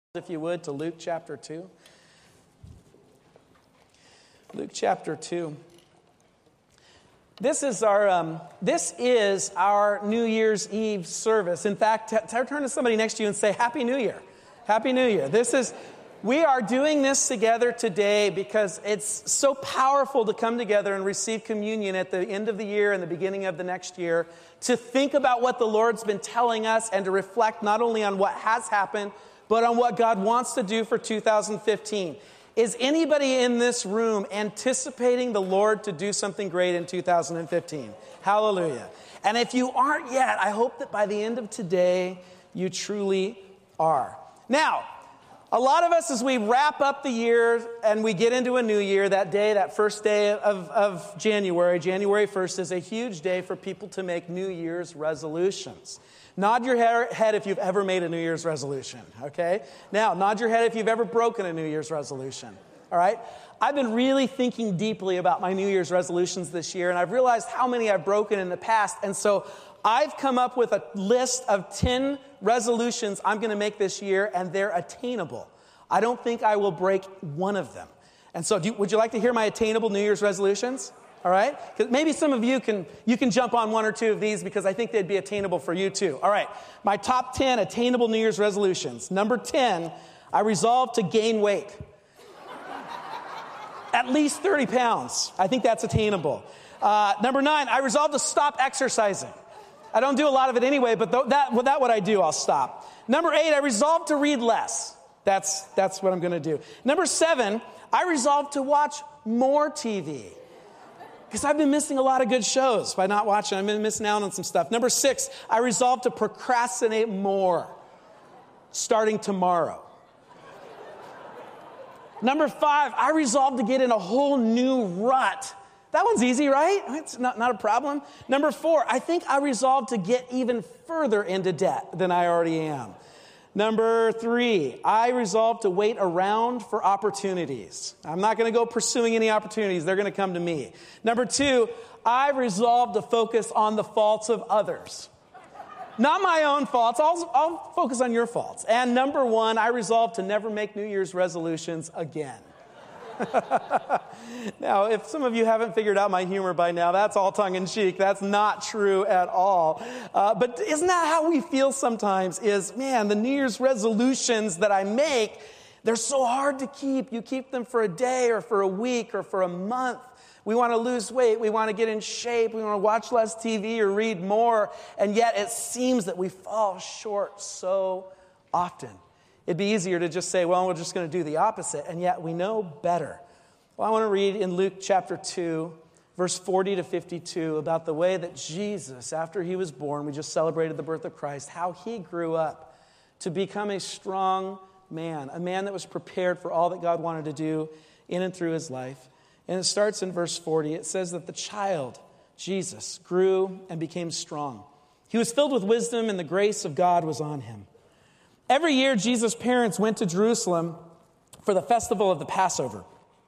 If you would, to Luke chapter 2. Luke chapter 2. This is our New Year's Eve service. In fact, turn to somebody next to you and say, Happy New Year. Happy New Year. We are doing this together today because it's so powerful to come together and receive communion at the end of the year and the beginning of the next year, to think about what the Lord's been telling us and to reflect not only on what has happened, but on what God wants to do for 2015. Is anybody in this room anticipating the Lord to do something great in 2015? Hallelujah. And if you aren't yet, I hope that by the end of today, you truly are. Now, a lot of us, as we wrap up the year and we get into a new year, that first day of January 1st, is a huge day for people to make New Year's resolutions. Nod your head if you've ever made a New Year's resolution, okay? Now, nod your head if you've ever broken a New Year's resolution, all right? I've been really thinking deeply about my New Year's resolutions this year, and I've realized how many I've broken in the past, and so I've come up with a list of 10 resolutions I'm going to make this year, and they're attainable. I don't think I will break one of them. And so would you like to hear my attainable New Year's resolutions? All right? Because maybe some of you can jump on one or two of these because I think they'd be attainable for you too. All right. My top 10 attainable New Year's resolutions. Number 10, I resolve to gain weight. At least 30 pounds. I think that's attainable. Number 9, I resolve to stop exercising. I don't do a lot of it anyway, but that what I do, I'll stop. Number 8, I resolve to read less. That's what I'm going to do. Number 7, I resolve to watch more TV. Because I've been missing a lot of good shows by not watching. I've been missing out on some stuff. Number 6, I resolve to procrastinate more, starting tomorrow. Number 5, I resolve to get in a whole new rut. That one's easy, right? It's not a problem. Number 4, I think I resolve to get even further into debt than I already am. Number 3, I resolve to wait around for opportunities. I'm not going to go pursuing any opportunities. They're going to come to me. Number 2, I resolve to focus on the faults of others. Not my own faults. I'll focus on your faults. And number 1, I resolve to never make New Year's resolutions again. Now, if some of you haven't figured out my humor by now, that's all tongue-in-cheek. That's not true at all. But isn't that how we feel sometimes is, man, the New Year's resolutions that I make, they're so hard to keep. You keep them for a day or for a week or for a month. We want to lose weight. We want to get in shape. We want to watch less TV or read more. And yet it seems that we fall short so often. It'd be easier to just say, well, we're just going to do the opposite, and yet we know better. Well, I want to read in Luke chapter 2, verse 40 to 52, about the way that Jesus, after he was born, we just celebrated the birth of Christ, how he grew up to become a strong man, a man that was prepared for all that God wanted to do in and through his life. And it starts in verse 40. It says that the child, Jesus, grew and became strong. He was filled with wisdom, and the grace of God was on him. Every year, Jesus' parents went to Jerusalem for the festival of the Passover.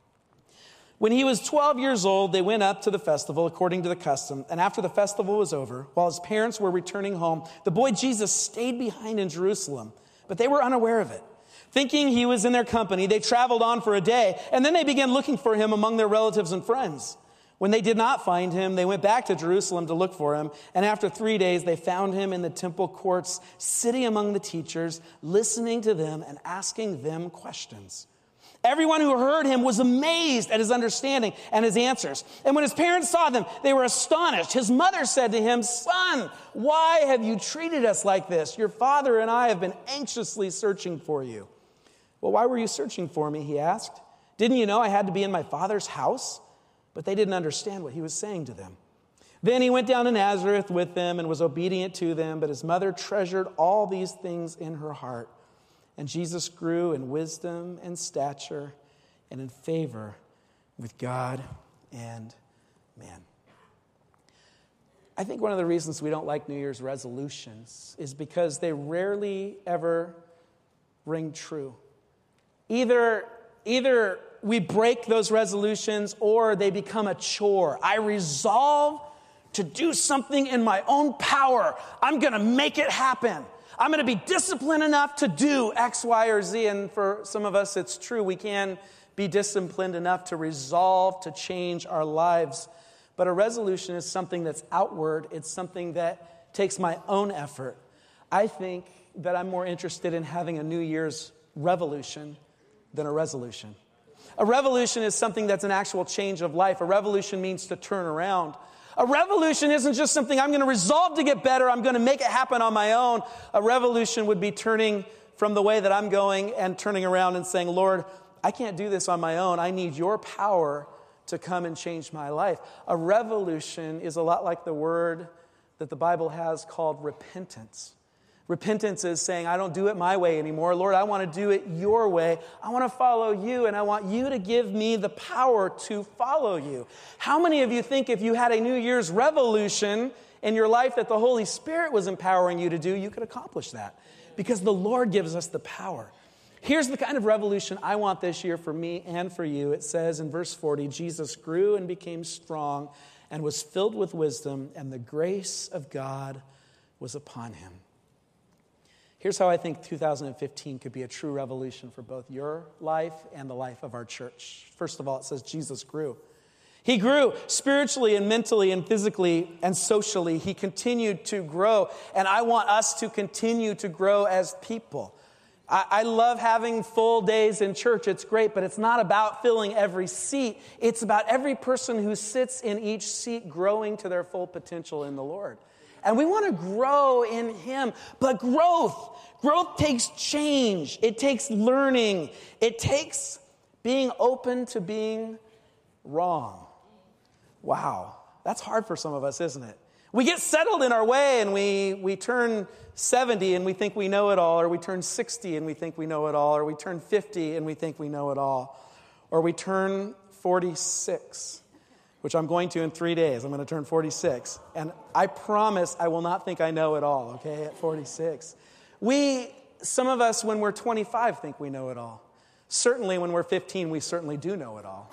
When he was 12 years old, they went up to the festival according to the custom. And after the festival was over, while his parents were returning home, the boy Jesus stayed behind in Jerusalem, but they were unaware of it. Thinking he was in their company, they traveled on for a day, and then they began looking for him among their relatives and friends. When they did not find him, they went back to Jerusalem to look for him. And after 3 days, they found him in the temple courts, sitting among the teachers, listening to them and asking them questions. Everyone who heard him was amazed at his understanding and his answers. And when his parents saw them, they were astonished. His mother said to him, "Son, why have you treated us like this? Your father and I have been anxiously searching for you." "Well, why were you searching for me?" he asked. "Didn't you know I had to be in my father's house?" But they didn't understand what he was saying to them. Then he went down to Nazareth with them and was obedient to them, but his mother treasured all these things in her heart. And Jesus grew in wisdom and stature and in favor with God and man. I think one of the reasons we don't like New Year's resolutions is because they rarely ever ring true. Either we break those resolutions or they become a chore. I resolve to do something in my own power. I'm going to make it happen. I'm going to be disciplined enough to do X, Y, or Z. And for some of us, it's true. We can be disciplined enough to resolve to change our lives. But a resolution is something that's outward. It's something that takes my own effort. I think that I'm more interested in having a New Year's revolution than a resolution. A revolution is something that's an actual change of life. A revolution means to turn around. A revolution isn't just something I'm going to resolve to get better. I'm going to make it happen on my own. A revolution would be turning from the way that I'm going and turning around and saying, Lord, I can't do this on my own. I need your power to come and change my life. A revolution is a lot like the word that the Bible has called repentance. Repentance is saying, I don't do it my way anymore. Lord, I want to do it your way. I want to follow you, and I want you to give me the power to follow you. How many of you think if you had a New Year's revolution in your life that the Holy Spirit was empowering you to do, you could accomplish that? Because the Lord gives us the power. Here's the kind of revolution I want this year for me and for you. It says in verse 40, Jesus grew and became strong and was filled with wisdom, and the grace of God was upon him. Here's how I think 2015 could be a true revolution for both your life and the life of our church. First of all, it says Jesus grew. He grew spiritually and mentally and physically and socially. He continued to grow, and I want us to continue to grow as people. I love having full days in church. It's great, but it's not about filling every seat. It's about every person who sits in each seat growing to their full potential in the Lord. And we want to grow in him. But growth takes change. It takes learning. It takes being open to being wrong. Wow, that's hard for some of us, isn't it? We get settled in our way and we turn 70 and we think we know it all, or we turn 60 and we think we know it all, or we turn 50 and we think we know it all, or we turn 46. Which I'm going to in 3 days. I'm going to turn 46. And I promise I will not think I know it all, okay, at 46. Some of us, when we're 25, think we know it all. Certainly when we're 15, we certainly do know it all.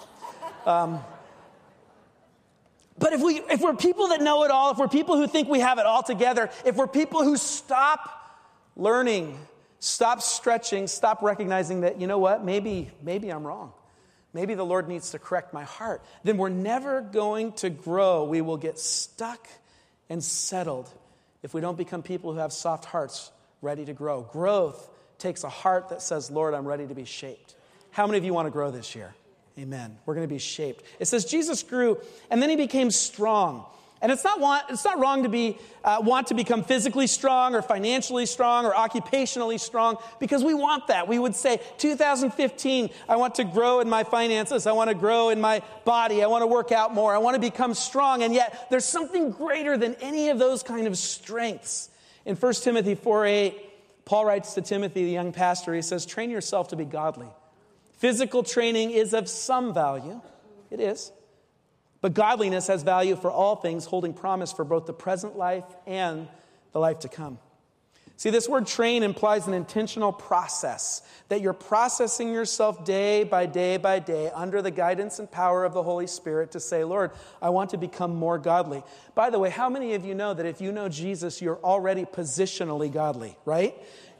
But if we're people that know it all, if we're people who think we have it all together, if we're people who stop learning, stop stretching, stop recognizing that, you know what, maybe I'm wrong. Maybe the Lord needs to correct my heart. Then we're never going to grow. We will get stuck and settled if we don't become people who have soft hearts ready to grow. Growth takes a heart that says, Lord, I'm ready to be shaped. How many of you want to grow this year? Amen. We're going to be shaped. It says Jesus grew, and then he became strong. And it's not wrong to want to become physically strong or financially strong or occupationally strong, because we want that. We would say, 2015, I want to grow in my finances. I want to grow in my body. I want to work out more. I want to become strong. And yet there's something greater than any of those kind of strengths. In 1 Timothy 4:8, Paul writes to Timothy, the young pastor, he says, train yourself to be godly. Physical training is of some value. It is. But godliness has value for all things, holding promise for both the present life and the life to come. See, this word train implies an intentional process, that you're processing yourself day by day by day under the guidance and power of the Holy Spirit to say, Lord, I want to become more godly. By the way, how many of you know that if you know Jesus, you're already positionally godly, right?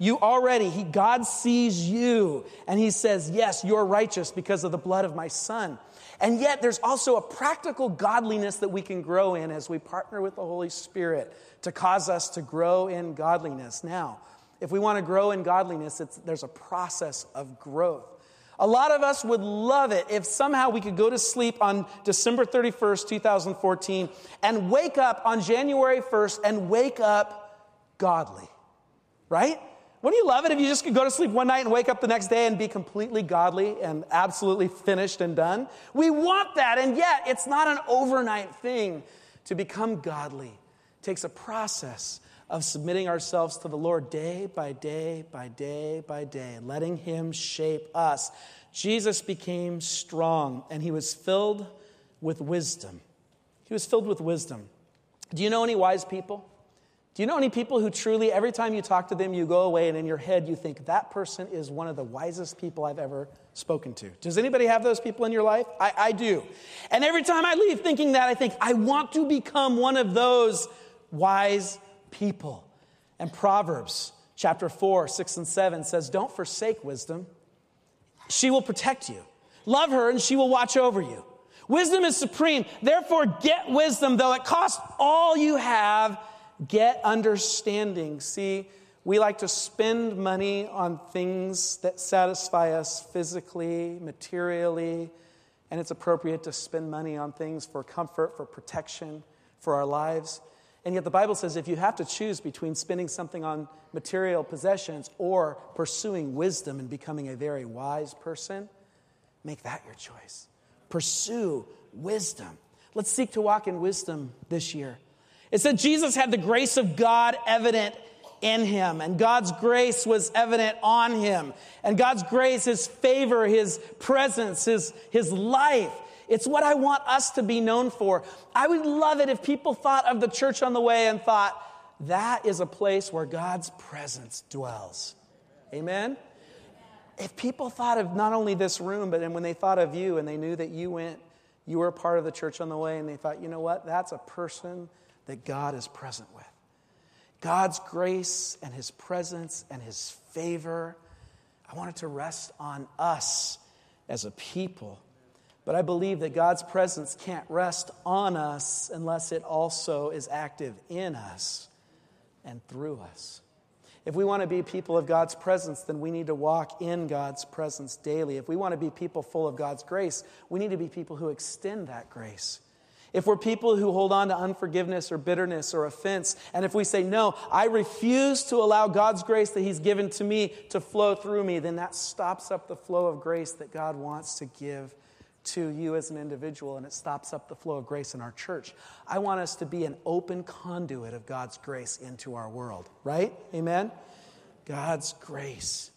God sees you, and he says, yes, you're righteous because of the blood of my son. And yet there's also a practical godliness that we can grow in as we partner with the Holy Spirit to cause us to grow in godliness. Now, if we want to grow in godliness, there's a process of growth. A lot of us would love it if somehow we could go to sleep on December 31st, 2014, and wake up on January 1st and wake up godly, right? Wouldn't you love it if you just could go to sleep one night and wake up the next day and be completely godly and absolutely finished and done? We want that, and yet it's not an overnight thing to become godly. It takes a process of submitting ourselves to the Lord day by day by day by day, letting him shape us. Jesus became strong, and he was filled with wisdom. He was filled with wisdom. Do you know any wise people? Do you know any people who truly, every time you talk to them, you go away and in your head you think, that person is one of the wisest people I've ever spoken to? Does anybody have those people in your life? I do. And every time I leave thinking that, I think, I want to become one of those wise people. And Proverbs Chapter 4, 6 and 7 says, don't forsake wisdom. She will protect you. Love her and she will watch over you. Wisdom is supreme. Therefore, get wisdom. Though it costs all you have, get understanding. See, we like to spend money on things that satisfy us physically, materially, and it's appropriate to spend money on things for comfort, for protection, for our lives. And yet the Bible says if you have to choose between spending something on material possessions or pursuing wisdom and becoming a very wise person, make that your choice. Pursue wisdom. Let's seek to walk in wisdom this year. It said Jesus had the grace of God evident in him, and God's grace was evident on him. And God's grace, his favor, his presence, his life. It's what I want us to be known for. I would love it if people thought of the Church on the Way and thought, that is a place where God's presence dwells. Amen? If people thought of not only this room, but when they thought of you and they knew that you were a part of the Church on the Way, and they thought, you know what? That's a person that God is present with. God's grace and his presence and his favor, I want it to rest on us as a people. But I believe that God's presence can't rest on us unless it also is active in us and through us. If we want to be people of God's presence, then we need to walk in God's presence daily. If we want to be people full of God's grace, we need to be people who extend that grace. If we're people who hold on to unforgiveness or bitterness or offense, and if we say, no, I refuse to allow God's grace that he's given to me to flow through me, then that stops up the flow of grace that God wants to give to you as an individual, and it stops up the flow of grace in our church. I want us to be an open conduit of God's grace into our world, right? Amen? God's grace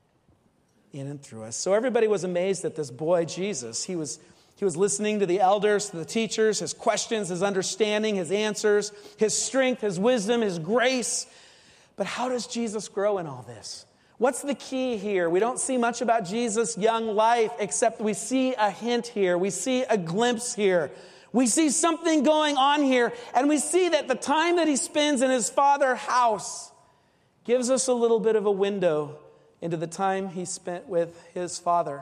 in and through us. So everybody was amazed at this boy, Jesus. He was listening to the elders, to the teachers, his questions, his understanding, his answers, his strength, his wisdom, his grace. But how does Jesus grow in all this? What's the key here? We don't see much about Jesus' young life, except we see a hint here. We see a glimpse here. We see something going on here. And we see that the time that he spends in his Father's house gives us a little bit of a window into the time he spent with his Father.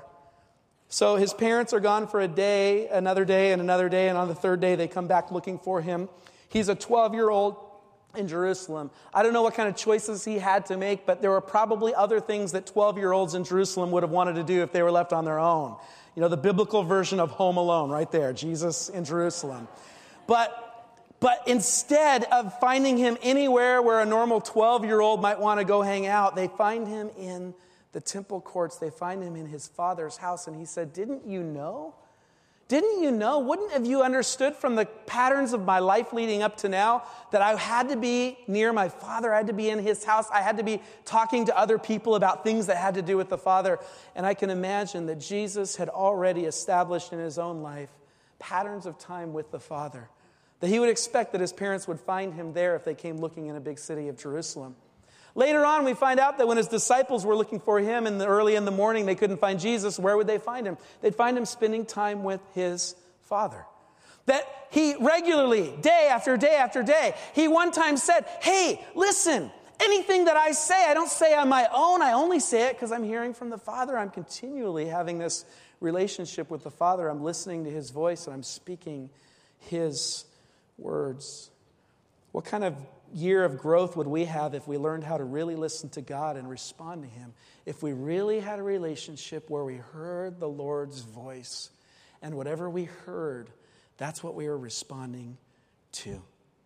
So his parents are gone for a day, another day, and another day. And on the third day, they come back looking for him. He's a 12-year-old. In Jerusalem. I don't know what kind of choices he had to make, but there were probably other things that 12-year-olds in Jerusalem would have wanted to do if they were left on their own. You know, the biblical version of Home Alone right there, Jesus in Jerusalem. But instead of finding him anywhere where a normal 12-year-old might want to go hang out, they find him in the temple courts. They find him in his Father's house. And he said, didn't you know? Didn't you know? Wouldn't have you understood from the patterns of my life leading up to now that I had to be near my Father? I had to be in his house. I had to be talking to other people about things that had to do with the Father. And I can imagine that Jesus had already established in his own life patterns of time with the Father. That he would expect that his parents would find him there if they came looking in a big city of Jerusalem. Later on, we find out that when his disciples were looking for him early in the morning, they couldn't find Jesus. Where would they find him? They'd find him spending time with his Father. That he regularly, day after day after day, he one time said, hey, listen, anything that I say, I don't say on my own. I only say it because I'm hearing from the Father. I'm continually having this relationship with the Father. I'm listening to his voice and I'm speaking his words. What kind of year of growth would we have if we learned how to really listen to God and respond to him? If we really had a relationship where we heard the Lord's voice, and whatever we heard, that's what we were responding to.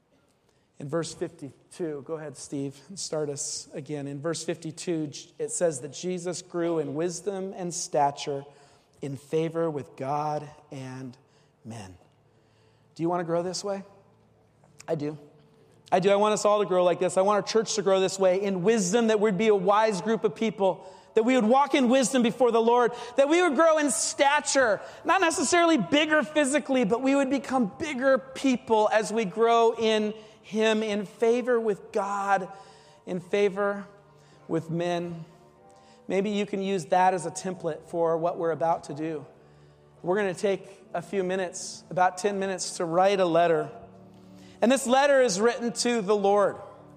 In verse 52, go ahead, Steve, and start us again. In verse 52, it says that Jesus grew in wisdom and stature, in favor with God and men. Do you want to grow this way? I do. I want us all to grow like this. I want our church to grow this way in wisdom, that we'd be a wise group of people, that we would walk in wisdom before the Lord, that we would grow in stature, not necessarily bigger physically, but we would become bigger people as we grow in him, in favor with God, in favor with men. Maybe you can use that as a template for what we're about to do. We're going to take a few minutes, about 10 minutes, to write a letter. And this letter is written to the Lord.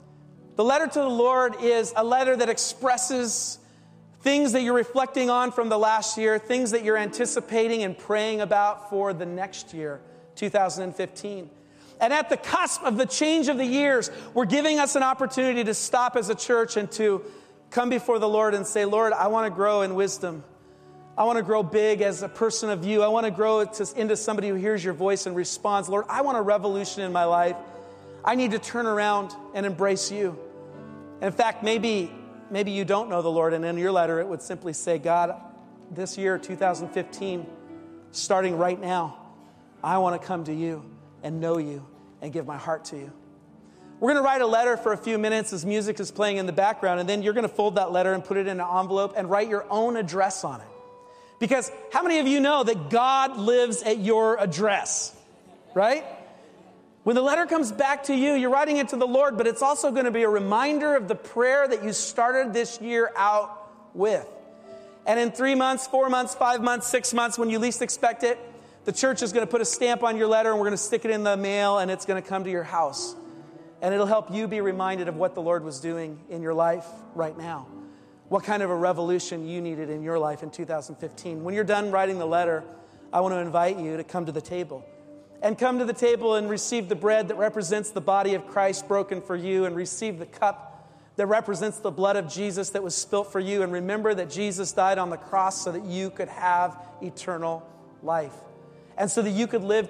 The letter to the Lord is a letter that expresses things that you're reflecting on from the last year, things that you're anticipating and praying about for the next year, 2015. And at the cusp of the change of the years, we're giving us an opportunity to stop as a church and to come before the Lord and say, Lord, I want to grow in wisdom. I want to grow big as a person of you. I want to grow into somebody who hears your voice and responds. Lord, I want a revolution in my life. I need to turn around and embrace you. And in fact, maybe you don't know the Lord, and in your letter it would simply say, God, this year, 2015, starting right now, I want to come to you and know you and give my heart to you. We're going to write a letter for a few minutes as music is playing in the background, and then you're going to fold that letter and put it in an envelope and write your own address on it. Because how many of you know that God lives at your address, right? When the letter comes back to you, you're writing it to the Lord, but it's also going to be a reminder of the prayer that you started this year out with. And in 3 months, 4 months, 5 months, 6 months, when you least expect it, the church is going to put a stamp on your letter and we're going to stick it in the mail and it's going to come to your house. And it'll help you be reminded of what the Lord was doing in your life right now. What kind of a revolution you needed in your life in 2015. When you're done writing the letter, I want to invite you to come to the table. And come to the table and receive the bread that represents the body of Christ broken for you, and receive the cup that represents the blood of Jesus that was spilt for you. And remember that Jesus died on the cross so that you could have eternal life. And so that you could live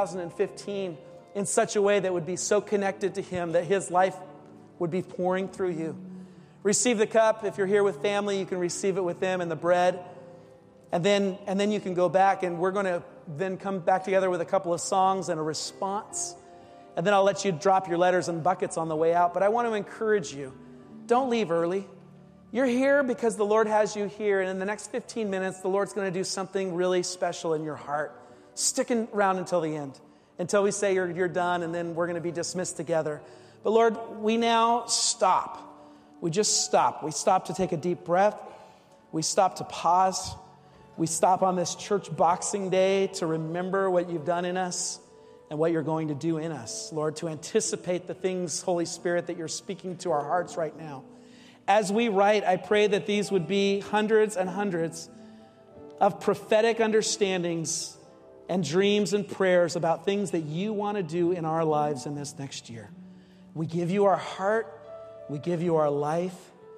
2015 in such a way that would be so connected to Him that His life would be pouring through you. Receive the cup. If you're here with family, you can receive it with them, and the bread. And then you can go back, and we're going to then come back together with a couple of songs and a response. And then I'll let you drop your letters and buckets on the way out. But I want to encourage you, don't leave early. You're here because the Lord has you here. And in the next 15 minutes, the Lord's going to do something really special in your heart. Stick around until the end, until we say you're done, and then we're going to be dismissed together. But Lord, we now stop. We just stop. We stop to take a deep breath. We stop to pause. We stop on this church Boxing Day to remember what you've done in us and what you're going to do in us, Lord, to anticipate the things, Holy Spirit, that you're speaking to our hearts right now. As we write, I pray that these would be hundreds and hundreds of prophetic understandings and dreams and prayers about things that you want to do in our lives in this next year. We give you our heart. We give you our life.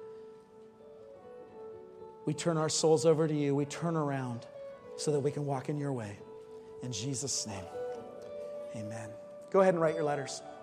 We turn our souls over to you. We turn around so that we can walk in your way. In Jesus' name, amen. Go ahead and write your letters.